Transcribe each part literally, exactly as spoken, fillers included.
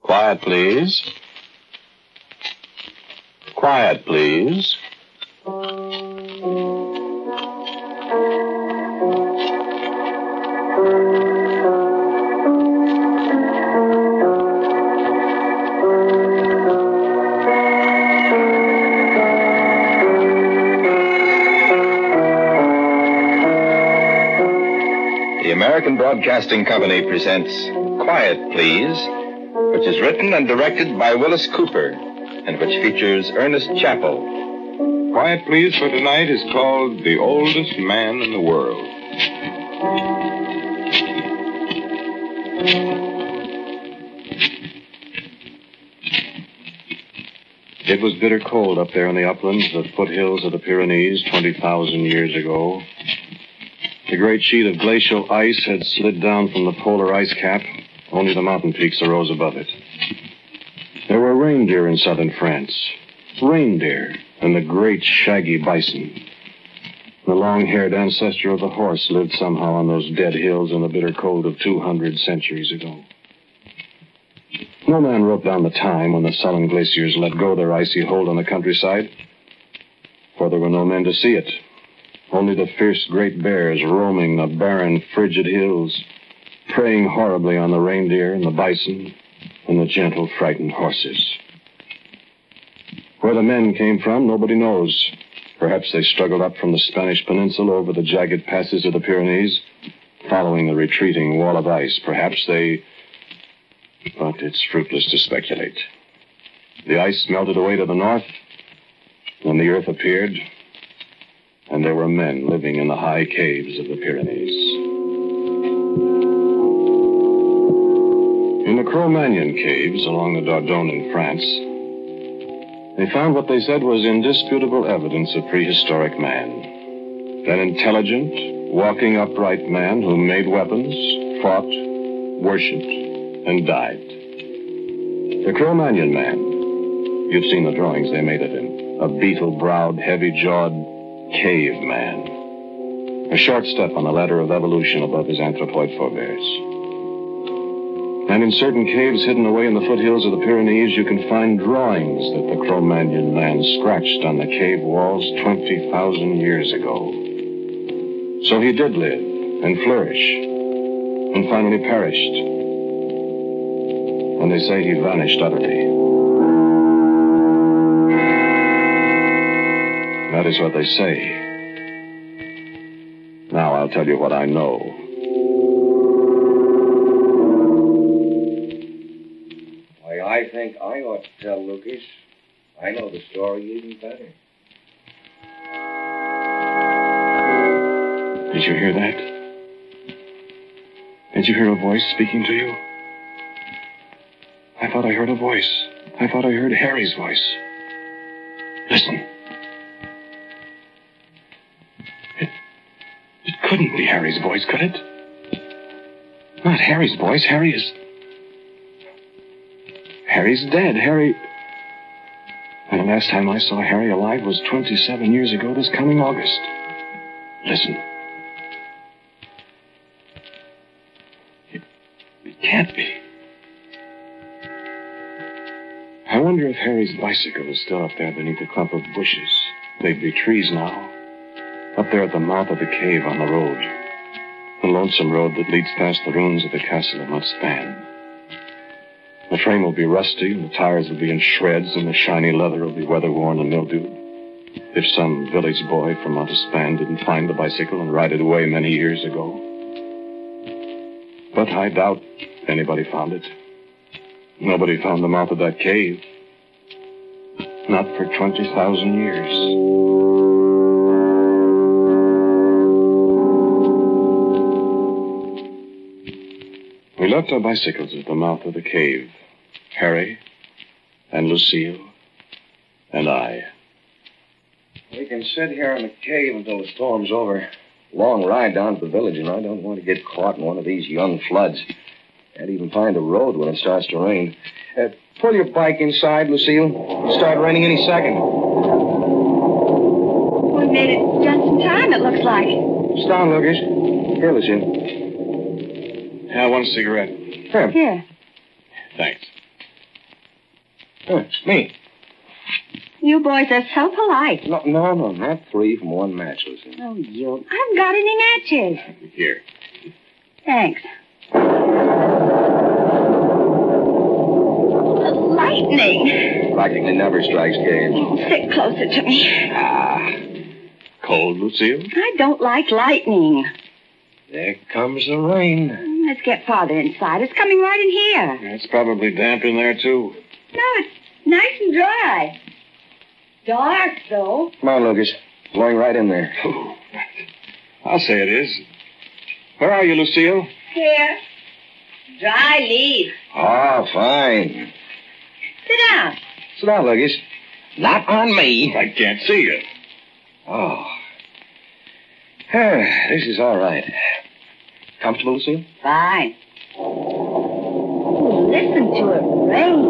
Quiet, please. Quiet, please. The American Broadcasting Company presents Quiet, Please, which is written and directed by Willis Cooper, and which features Ernest Chappell. Quiet, Please for tonight is called The Oldest Man in the World. It was bitter cold up there in the uplands, the foothills of the Pyrenees, twenty thousand years ago. The great sheet of glacial ice had slid down from the polar ice cap. Only the mountain peaks arose above it. There were reindeer in southern France. Reindeer and the great shaggy bison. The long-haired ancestor of the horse lived somehow on those dead hills in the bitter cold of two hundred centuries ago. No man wrote down the time when the sullen glaciers let go their icy hold on the countryside, for there were no men to see it. Only the fierce great bears roaming the barren, frigid hills, preying horribly on the reindeer and the bison and the gentle, frightened horses. Where the men came from, nobody knows. Perhaps they struggled up from the Spanish peninsula over the jagged passes of the Pyrenees, following the retreating wall of ice. Perhaps they... But it's fruitless to speculate. The ice melted away to the north, and the earth appeared, and there were men living in the high caves of the Pyrenees. In the Cro-Magnon caves along the Dordogne in France, they found what they said was indisputable evidence of prehistoric man. An intelligent, walking upright man who made weapons, fought, worshipped, and died. The Cro-Magnon man, you've seen the drawings they made of him, a beetle-browed, heavy-jawed caveman. A short step on the ladder of evolution above his anthropoid forebears. And in certain caves hidden away in the foothills of the Pyrenees, you can find drawings that the Cro-Magnon man scratched on the cave walls twenty thousand years ago. So he did live and flourish and finally perished. And they say he vanished utterly. That is what they say. Now I'll tell you what I know. Why, I think I ought to tell Lucas. I know the story even better. Did you hear that? Did you hear a voice speaking to you? I thought I heard a voice. I thought I heard Harry's voice. Listen. It couldn't be Harry's voice, could it? Not Harry's voice. Harry is... Harry's dead. Harry... And the last time I saw Harry alive was twenty-seven years ago this coming August. Listen. It, it can't be. I wonder if Harry's bicycle is still up there beneath a clump of bushes. They'd be trees now. Up there at the mouth of the cave on the road. The lonesome road that leads past the ruins of the castle of Motspan. The frame will be rusty, and the tires will be in shreds, and the shiny leather will be weather-worn and mildewed. If some village boy from Montespan didn't find the bicycle and ride it away many years ago. But I doubt anybody found it. Nobody found the mouth of that cave. Not for twenty thousand years. We left our bicycles at the mouth of the cave. Harry and Lucille and I. We can sit here in the cave until the storm's over. Long ride down to the village, and I don't want to get caught in one of these young floods. Can't even find a road when it starts to rain. Uh, pull your bike inside, Lucille. It'll start raining any second. We made it just in time, it looks like. Sit down, Lucas. Here, Lucille. Yeah, one cigarette. Here. Here. Thanks. Huh, me. You boys are so polite. No, no, no, not three from one match, Lucy. Oh, you. I haven't got any matches. Here. Thanks. Lightning. Practically never strikes games. Oh, sit closer to me. Ah. Cold, Lucille? I don't like lightning. There comes the rain. Let's get farther inside. It's coming right in here. It's probably damp in there, too. No, it's nice and dry. Dark, though. Come on, Lucas. Blowing right in there. Oh, I'll say it is. Where are you, Lucille? Here. Dry leaf. Oh, fine. Sit down. Sit down, Lucas. Not on me. I can't see you. Oh. This is all right. Comfortable, Lucille? Fine. Oh, listen to it rain.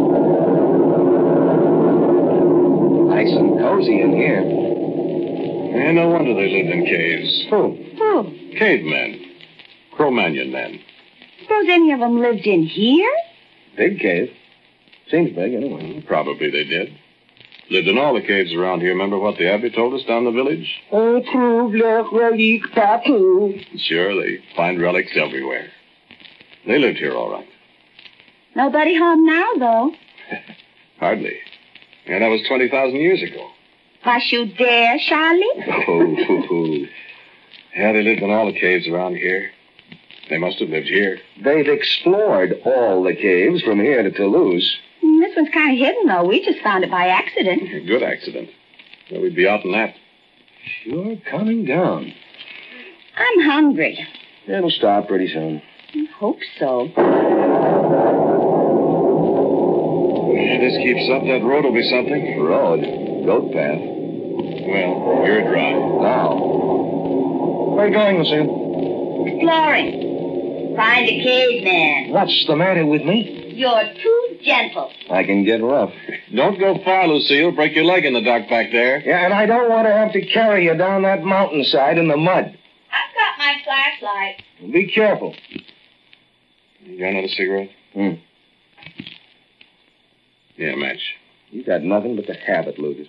Nice and cozy in here. Yeah, no wonder they lived in caves. Who? Oh, Cavemen. Cro-Magnon men. suppose any of them lived in here? Big cave. Seems big, anyway. Probably they did. Lived in all the caves around here. Remember what the abbé told us down the village? Oh, trouve leur relique partout. Sure, they find relics everywhere. They lived here all right. Nobody home now, though. Hardly. And that was twenty thousand years ago. Was you there, Charlie? Oh, hoo, hoo. Yeah, they lived in all the caves around here. They must have lived here. They've explored all the caves from here to Toulouse. Mm, This one's kind of hidden, though. We just found it by accident. A good accident. Well, we'd be out in that. Sure coming down. I'm hungry. It'll stop pretty soon. I hope so. Yeah, this keeps up. That road will be something. Road. Goat path. Well, you're dry. Now. Where are you going, Lucille? Exploring. Find a caveman. What's the matter with me? You're too gentle. I can get rough. Don't go far, Lucille. Break your leg in the dark back there. Yeah, and I don't want to have to carry you down that mountainside in the mud. I've got my flashlight. Be careful. You got another cigarette? Hmm. Yeah, match. You got nothing but the habit, Lucas.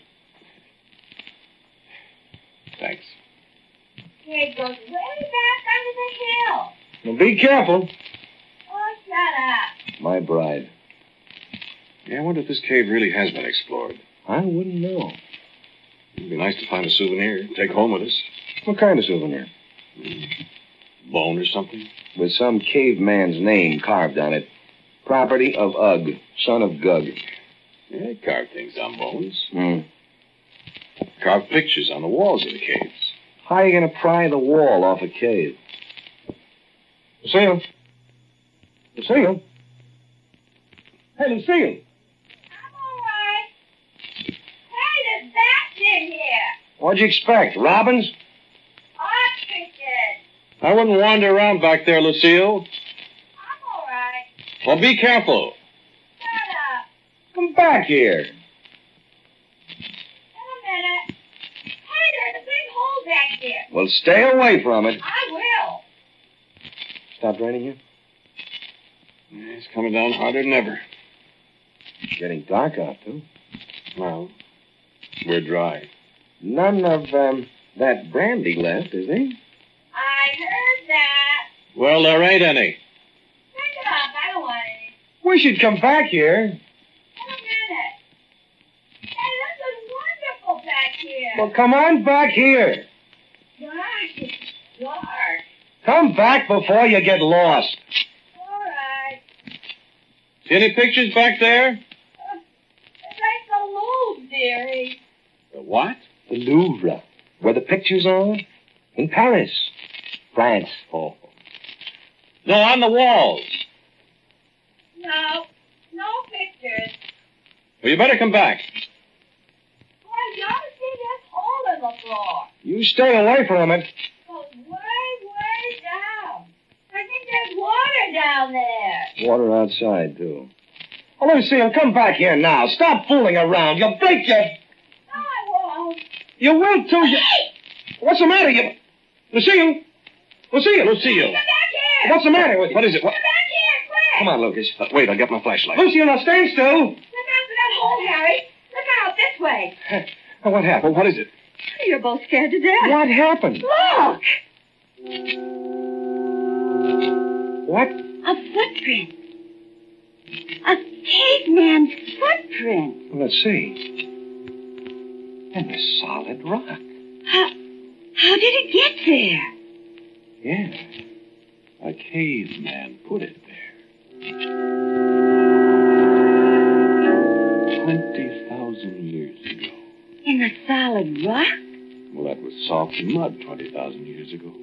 Thanks. It goes way back under the hill. Well, be careful. Oh, shut up. My bride. Yeah, I wonder if this cave really has been explored. I wouldn't know. It'd be nice to find a souvenir. Take home with us. What kind of souvenir? Bone or something? With some caveman's name carved on it. Property of Ugg, son of Gug. Yeah, they carve things on bones. Hmm. Carve pictures on the walls of the caves. How are you going to pry the wall off a cave? Lucille? Lucille? Hey, Lucille. I'm all right. Hey, there's bats in here. What'd you expect? Robins? Ostriches. I wouldn't wander around back there, Lucille. I'm all right. Well, be careful. Shut up. Come back here. In a minute. Hey, there's a big hole back here. Well, stay away from it. I will. Stopped raining here? Yeah, it's coming down harder than ever. It's getting dark out, too. Well, we're dry. None of um, that brandy left, is there? I heard that. Well, there ain't any. Pick it up. I don't want any. We should come back here. In a minute. Hey, this is wonderful back here. Well, come on back here. Gosh, it's dark. Come back before you get lost. All right. See any pictures back there? Uh, it's like the Louvre, dearie. The what? The Louvre, where the pictures are. In Paris, France. Oh. No, on the walls. No, no pictures. Well, you better come back. Well, you ought to see this hole in the floor. You stay away from it. It goes way, way down. I think there's water down there. Water outside, too. Oh, Lucille, come back here now. Stop fooling around. You'll break your... No, I won't. You will, too. You... What's the matter? You... Lucille? Lucille? Lucille. Come back here. What's the matter with you? What is it? What? Come back here, quick. Come on, Lucas. Uh, wait, I'll get my flashlight. Lucille, now stand still. Look out for that hole Harry. Look out this way. Well, what happened? What is it? You're both scared to death. What happened? Look! What? A footprint. A caveman's footprint. Well, let's see. And a solid rock. How, how did it get there? Yeah. A caveman put it there. Twenty thousand years ago. In the solid rock? Well, that was soft mud twenty thousand years ago.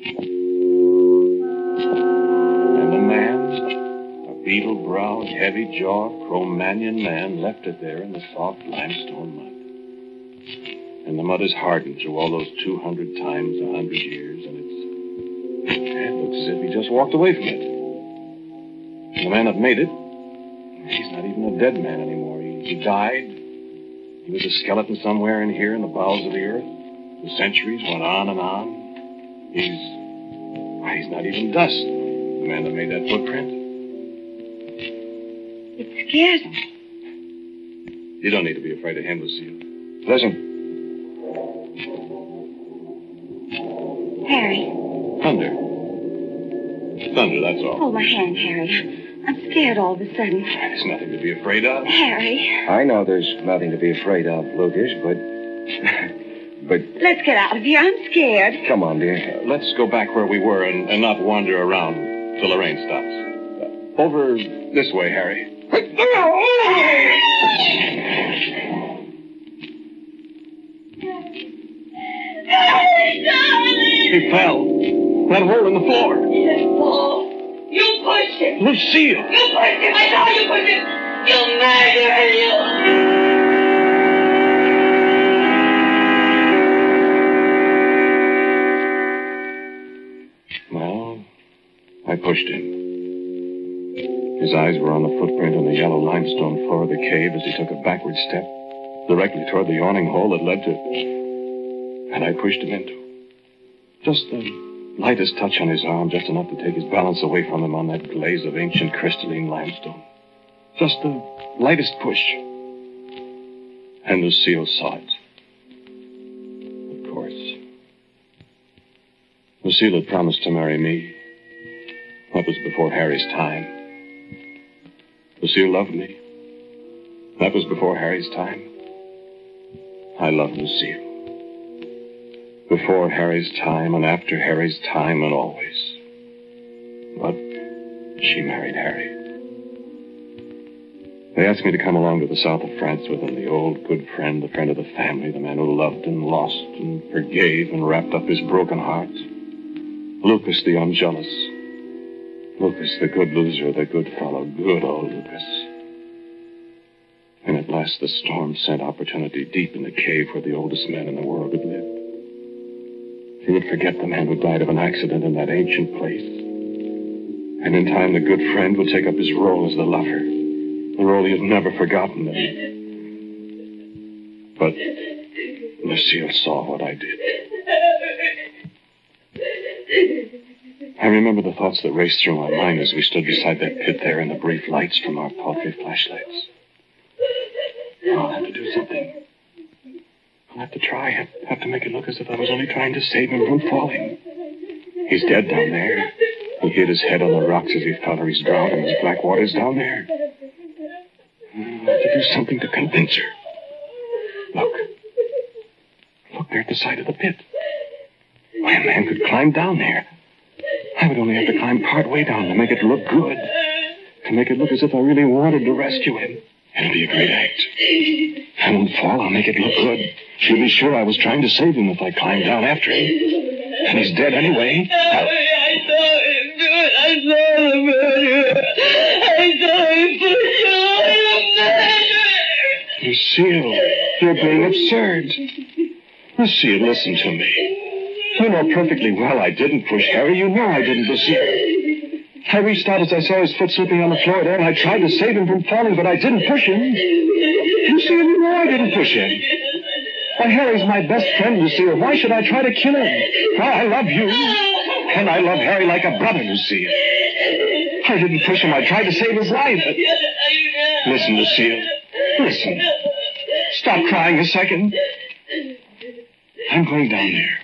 And the man, a beetle-browed, heavy-jawed Cro-Magnon man, left it there in the soft limestone mud. And the mud is hardened through all those two hundred times a hundred years, and it's... It looks as if he just walked away from it. And the man that made it, he's not even a dead man anymore. He, he died. He was a skeleton somewhere in here in the bowels of the earth. The centuries went on and on. He's... Why, he's not even dust, the man that made that footprint. It scares him. You don't need to be afraid of him, Lucille. Listen. Harry, Thunder. Thunder, that's all. hold my hand, Harry. I'm scared all of a sudden. There's nothing to be afraid of. Harry, I know there's nothing to be afraid of, Lucas, but... but... let's get out of here. I'm scared. Come on, dear. Uh, let's go back where we were and, and not wander around till the rain stops. Uh, over this way, Harry. He fell. That hole in the floor. He didn't fall. You pushed him. Lucille! You pushed him. I know you pushed him. You murderer, you. Well, I pushed him. His eyes were on the footprint on the yellow limestone floor of the cave as he took a backward step directly toward the yawning hole that led to... And I pushed him into. Just the lightest touch on his arm, just enough to take his balance away from him on that glaze of ancient crystalline limestone. Just the lightest push. And Lucille saw it. Of course. Lucille had promised to marry me. That was before Harry's time. Lucille loved me. That was before Harry's time. I loved Lucille. Before Harry's time and after Harry's time and always. But she married Harry. They asked me to come along to the south of France with them, the old good friend, the friend of the family, the man who loved and lost and forgave and wrapped up his broken heart. Lucas the unjealous. Lucas the good loser, the good fellow, good old Lucas. And at last the storm sent opportunity deep in the cave where the oldest man in the world had lived. He would forget the man who died of an accident in that ancient place. And in time, the good friend would take up his role as the lover. The role he had never forgotten. But Lucille saw what I did. I remember the thoughts that raced through my mind as we stood beside that pit there in the brief lights from our paltry flashlights. I'll have to do something. I'll have to try. Have, have to make it look as if I was only trying to save him from falling. He's dead down there. He hit his head on the rocks as he fell, or he's drowned in his black waters down there. I'll have to do something to convince her. Look. Look there at the side of the pit. Why, a man could climb down there. I would only have to climb part way down to make it look good. To make it look as if I really wanted to rescue him. It'll be a great act. I won't fall. I'll make it look good. She'll be sure I was trying to save him if I climbed down after him. And he's dead anyway. I'll... I saw him do it. I saw the murderer. I saw him push you. Lucille, you're being absurd. Lucille, listen to me. You know perfectly well I didn't push Harry. You know I didn't, Lucille. I reached out as I saw his foot slipping on the floor there, and I tried to save him from falling, but I didn't push him. Lucille, you know I didn't push him. Why, Harry's my best friend, Lucille. Why should I try to kill him? Why, I love you. And I love Harry like a brother, Lucille. I didn't push him. I tried to save his life. Listen, Lucille. Listen. Stop crying a second. I'm going down there.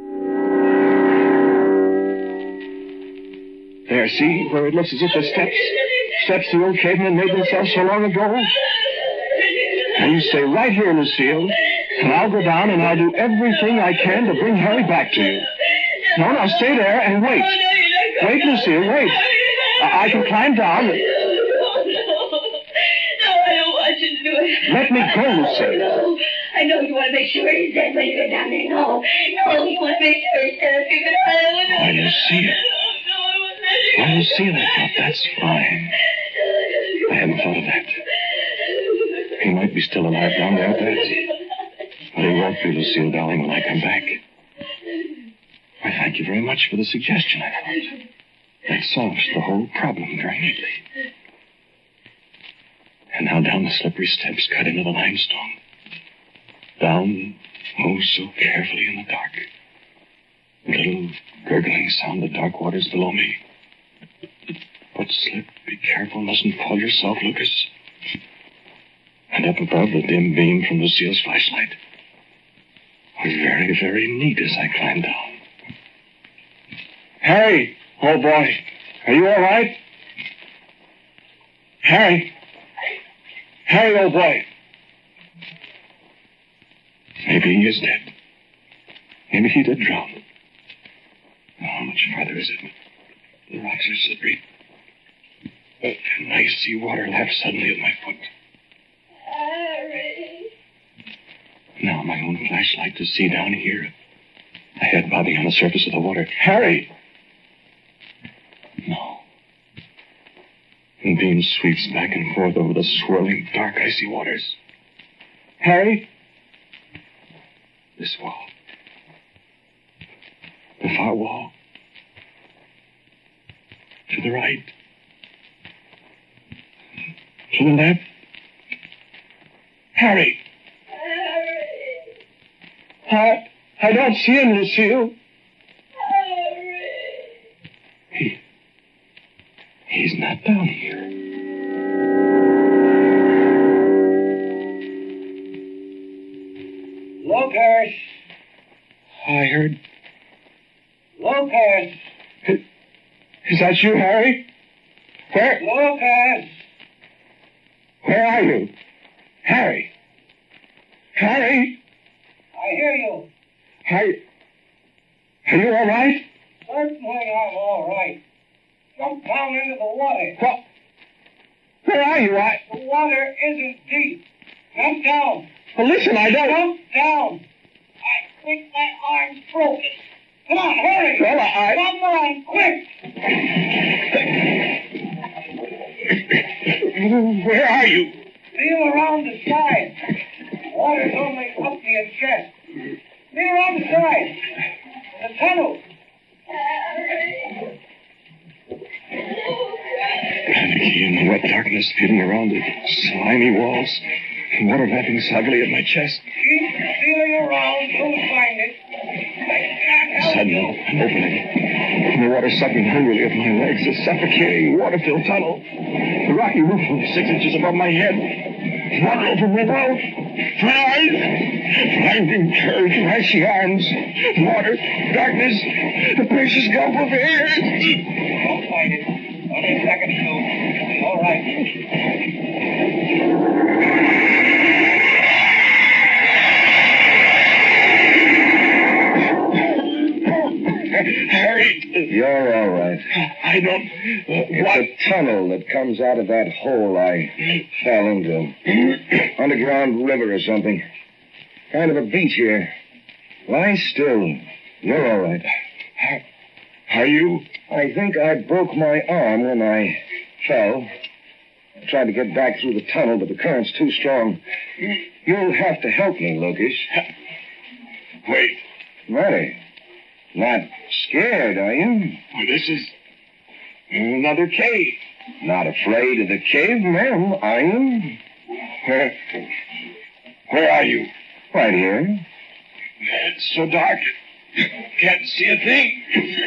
There, see? Where it looks as if the steps, steps the old cavemen made themselves so long ago. Now you stay right here, Lucille, and I'll go down and I'll do everything I can to bring Harry back to you. No, no, stay there and wait. Wait, Lucille, wait. I, I can climb down. No, no, I don't want you to do it. Let me go, Lucille. No, I know you want to make sure he's dead when you get down there. No, no, you want to make sure he's dead because I don't Why, Lucille. Why, Lucille, I thought that's fine. I hadn't thought of that. He might be still alive down there at that. But he won't be, Lucille, darling, when I come back. Why, thank you very much for the suggestion, I thought. That solves the whole problem very neatly. And now down the slippery steps cut into the limestone. Down, oh, so carefully in the dark. A little gurgling sound of dark waters below me. But slip, be careful, mustn't fall yourself, Lucas. And up above, the dim beam from Lucille's flashlight was very, very neat as I climbed down. Harry! Oh, boy. Are you all right? Harry! Harry, old boy! Maybe he is dead. Maybe he did drown. Oh, how much farther is it? The rocks are slippery. And I see water lap suddenly at my foot. Harry. Now my own flashlight to see down here. A head bobbing on the surface of the water. Harry! No. The beam sweeps back and forth over the swirling dark icy waters. Harry? This wall. The far wall. To the right. To the left. Harry! Harry. I, I don't see him, Lucille. Harry. He... He's not down here. Lucas! I heard... Lucas! Is, is that you, Harry? Where... Lucas! Where are you? Harry! Harry! I hear you. Harry... Are you all right? Certainly I'm all right. Jump down into the water. What? Where are you? I... The water isn't deep. Jump down. Well, listen, I don't... Jump down. I think my arm's broken. Come on, hurry. Well, I... Come on, quick. Where are you? Feel around the side. Water's only up to your chest. Feel around the side. The tunnel. Harry. Panicky in the wet darkness, feeling around the slimy walls, water lapping soggily at my chest. Keep feeling around. You'll find it. I can't help Suddenly, you. an opening. And the water sucking hungrily at my legs, a suffocating, water-filled tunnel. The rocky roof was six inches above my head. Water over my mouth. Flies! Blinding curves of icy arms. Water, darkness, the precious gulf of air. Don't find it. Only a second or two. All right. Harry! You're all right. I don't... Uh, It's what? a tunnel that comes out of that hole I fell into. Underground river or something. Kind of a beach here. Lie still. You're all right. Are you... I think I broke my arm when I fell. I tried to get back through the tunnel, but the current's too strong. You'll have to help me, Lucas. Wait. Matter? Not scared, are you? Well, this is... another cave. Not afraid of the cavemen, are you? Where... Where are you? Right here. It's so dark. Can't see a thing.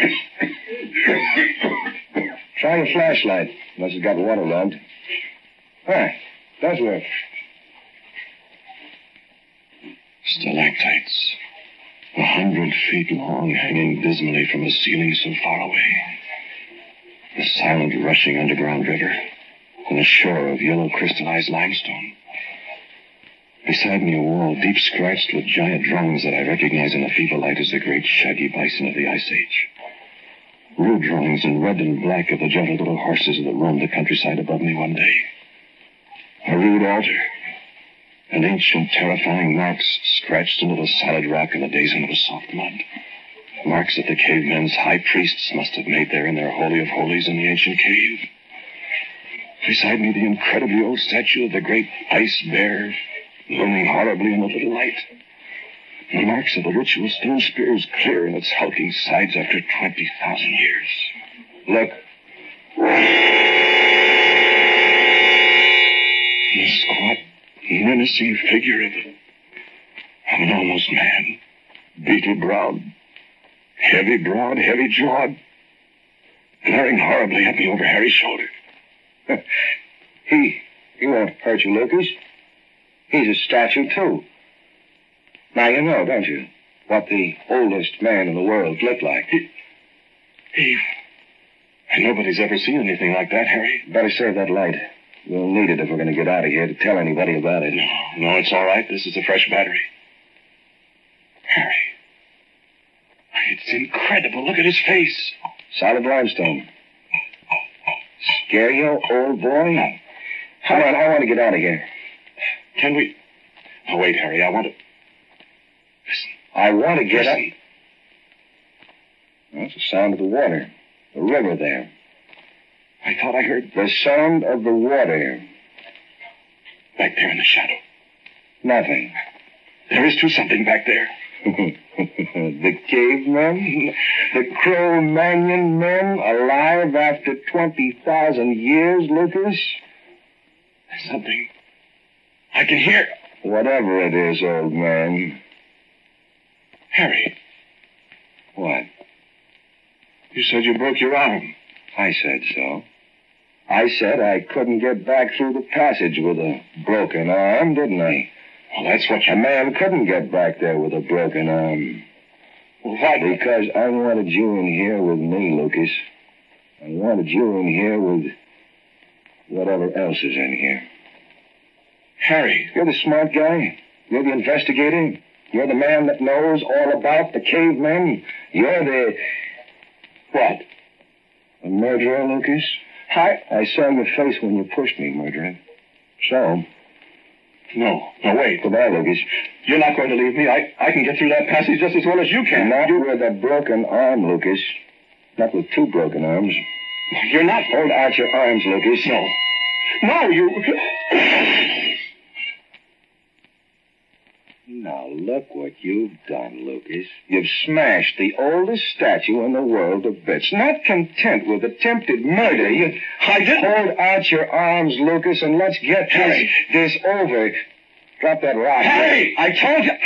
Try a flashlight, unless it's got water logged. Ah, does work. Stalactites, a hundred feet long, hanging dismally from a ceiling so far away. The silent, rushing underground river, and a shore of yellow crystallized limestone. Beside me, a wall deep scratched with giant drawings that I recognize in the feeble light as the great shaggy bison of the Ice Age. Rude drawings in red and black of the gentle little horses that roamed the countryside above me one day. A rude altar, and ancient, terrifying marks scratched into the solid rock in the days when it was soft mud. Marks that the cavemen's high priests must have made there in their holy of holies in the ancient cave. Beside me, the incredibly old statue of the great ice bear, looming horribly in the little light. The marks of the ritual stone spears clear in its hulking sides after twenty thousand years. Look. The squat, menacing figure of, of an almost man. Beetle-browed. Heavy-browed, heavy-jawed. Glaring horribly at me over Harry's shoulder. he, he won't hurt you, Lucas. He's a statue, too. Now you know, don't you, what the oldest man in the world looked like? He, he... Nobody's ever seen anything like that, Harry. Better save that light. We'll need it if we're going to get out of here to tell anybody about it. No, no, it's all right. This is a fresh battery. Harry. It's incredible. Look at his face. Solid limestone. Scare you, old boy? Come on, I want to get out of here. Can we... Oh, wait, Harry, I want to... Listen. I want to get out... That's the sound of the water. The river there. I thought I heard... The sound of the water. Back there in the shadow. Nothing. There is, too, something back there. The cavemen? The Cro-Magnon men alive after twenty thousand years, Lucas? There's something... I can hear... Whatever it is, old man. Harry. What? You said you broke your arm. I said so. I said I couldn't get back through the passage with a broken arm, didn't I? Well, that's what you... A man couldn't get back there with a broken arm. Well, why? Because I wanted you in here with me, Lucas. I wanted you in here with whatever else is in here. Harry. You're the smart guy. You're the investigator. You're the man that knows all about the cavemen. You're the... What? A murderer, Lucas? I... I saw your face when you pushed me, murderer. So... No. No, wait. Goodbye, Lucas. You're not going to leave me. I, I can get through that passage just as well as you can. Not you... with a broken arm, Lucas. Not with two broken arms. You're not... Hold out your arms, Lucas. No. No, you... Now, look what you've done, Lucas. You've smashed the oldest statue in the world to bits. Not content with attempted murder, you... I didn't... Hold out your arms, Lucas, and let's get this, this over. Drop that rock. Harry! I told you...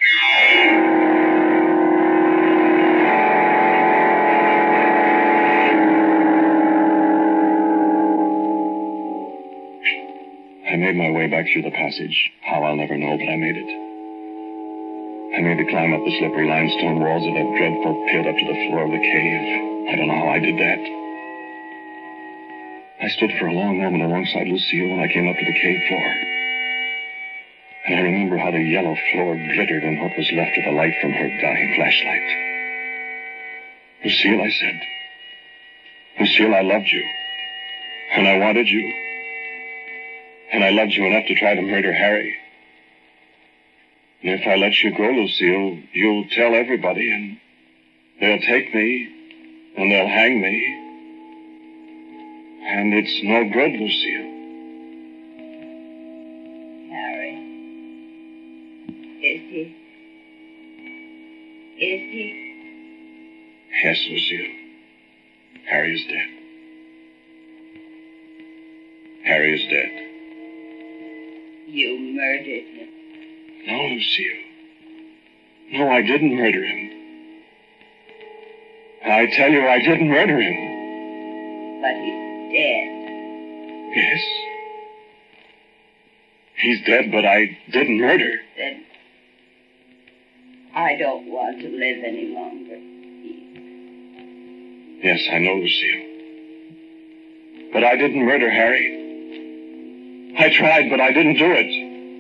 I made my way back through the passage. How, I'll never know, but I made it. I made to climb up the slippery limestone walls of that dreadful pit up to the floor of the cave. I don't know how I did that. I stood for a long moment alongside Lucille when I came up to the cave floor. And I remember how the yellow floor glittered in what was left of the light from her dying flashlight. Lucille, I said. Lucille, I loved you. And I wanted you. And I loved you enough to try to murder Harry. And if I let you go, Lucille, you'll tell everybody, and they'll take me, and they'll hang me. And it's no good, Lucille. Harry. Is he? Is he? Yes, Lucille. Harry is dead. Harry is dead. You murdered him. No, Lucille. No, I didn't murder him. I tell you, I didn't murder him. But he's dead. Yes. He's dead, but I didn't murder. Then I don't want to live any longer. Yes, I know, Lucille. But I didn't murder Harry. I tried, but I didn't do it.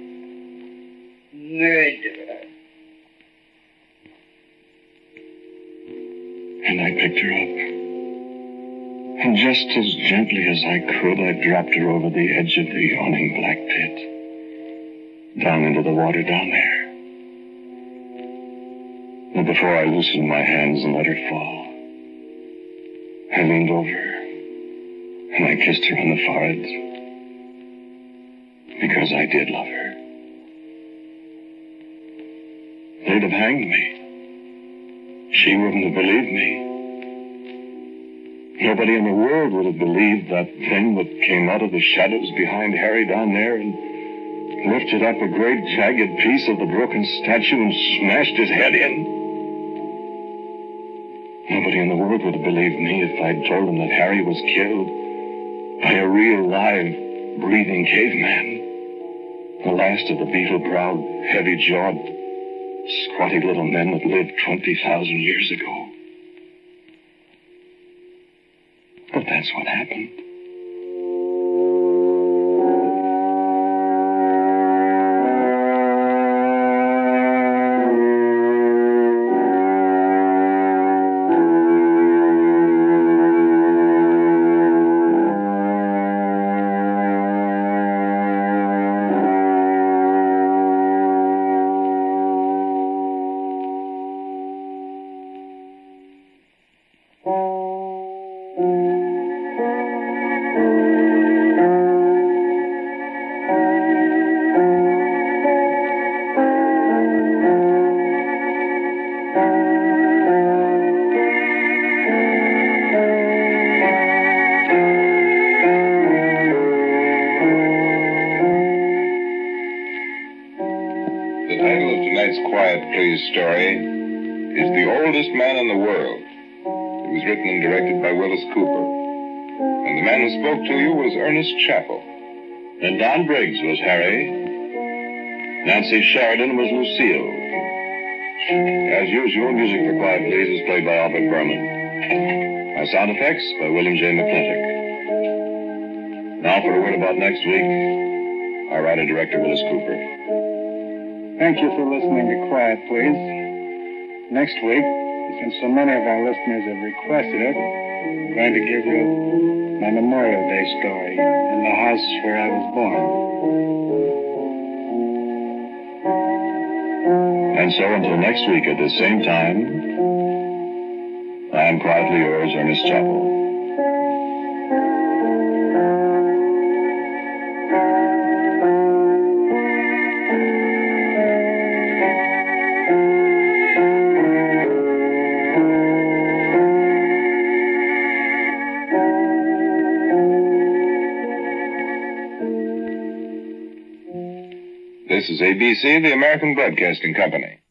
Murderer. And I picked her up. And just as gently as I could, I dropped her over the edge of the yawning black pit. Down into the water down there. And before I loosened my hands and let her fall, I leaned over her, and I kissed her on the forehead, because I did love her. They'd have hanged me. She wouldn't have believed me. Nobody in the world would have believed that thing that came out of the shadows behind Harry down there and lifted up a great jagged piece of the broken statue and smashed his head in. Nobody in the world would have believed me if I'd told them that Harry was killed by a real, live, breathing caveman. The last of the beetle-browed, heavy-jawed, squatty little men that lived twenty thousand years ago. But that's what happened. The title of tonight's Quiet Please story is The Oldest Man in the World. It was written and directed by Willis Cooper. And the man who spoke to you was Ernest Chappell. And Don Briggs was Harry. Nancy Sheridan was Lucille. As usual, music for Quiet Please is played by Albert Berman. Our sound effects by William J. McClintock. Now for a word about next week, our writer-director Willis Cooper. Thank you for listening to Quiet Please. Next week, since so many of our listeners have requested it, I'm going to give you my Memorial Day story in the house where I was born. And so until next week at the same time, I am quietly yours, Ernest Chappell. This is A B C, the American Broadcasting Company.